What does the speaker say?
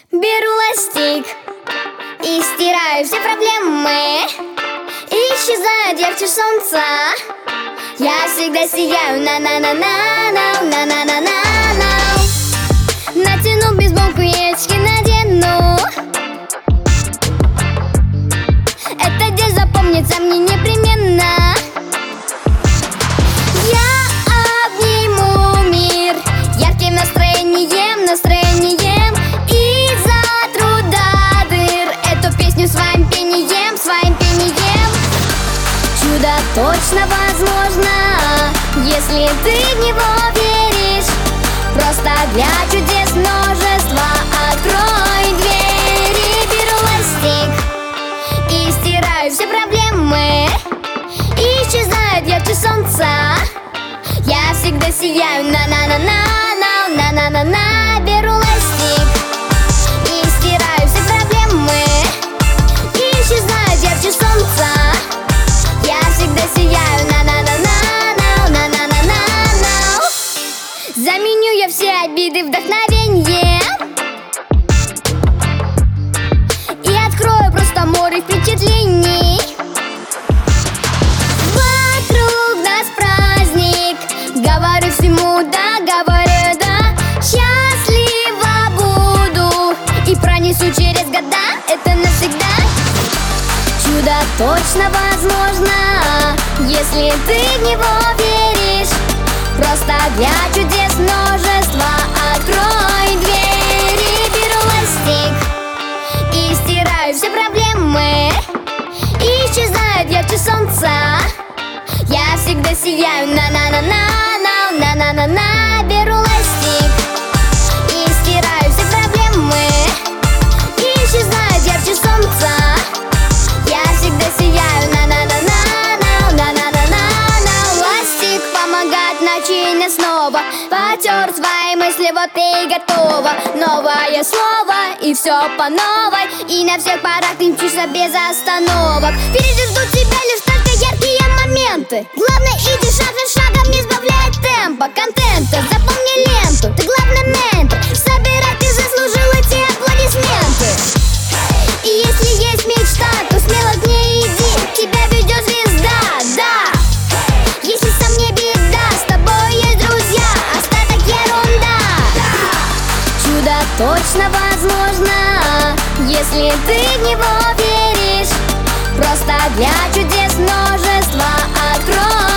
Беру ластик и стираю все проблемы. Исчезает ярче солнца. Я всегда сияю, на-на-на-на-на, на-на-на-на-на. Натяну бейсболку, яички надену. Этот день запомнится мне непременно. Я обниму мир ярким настроением, настроением. Из-за труда дыр эту песню своим пением, своим пением. Чудо точно возможно, если ты в него веришь. Просто для чудес множество открой двери. Беру ластик и стираю все проблемы. Исчезает ярче солнца. Я всегда сияю, на-на-на-на-на, на-на-на-на. Беру ластик и стираю все проблемы. Исчезает ярче солнца. Я всегда сияю, на-на-на-на-на, на-на-на-на-на. Заменю я все обиды вдохновением и открою просто море впечатлений. Вокруг нас праздник, говорю всему да, говорю да. Счастлива буду и пронесу через года, это навсегда. Чудо точно возможно, если ты в него веришь. Просто для чудес множество открой двери. Беру ластик и стираю все проблемы. Исчезает ярче солнца. Я всегда сияю, на-на-на-на-на, на-на-на-на. Беру ластик и стираю все проблемы. Исчезает ярче солнца. Я всегда сияю, на-на-на-на-на, на-на-на-на-на. Ластик помогает начинать снова. Потер свои мысли, вот и готово. Новое слово и все по новой. И на всех парах ты мчишься без остановок. Впереди ждут тебя лишь только яркие моменты. Главное, иди шаг за шагом, не сбавляй темпа контента. Запомни ленту, ты главный ментор. Собирай, ты заслужил эти аплодисменты. И если есть мечта, то смело к ней иди. Тебя ведет звезда, да. Если сам не беда, с тобой есть друзья. Остаток ерунда. Чудо точно возможно, если ты в него веришь. Просто для чудес множество открой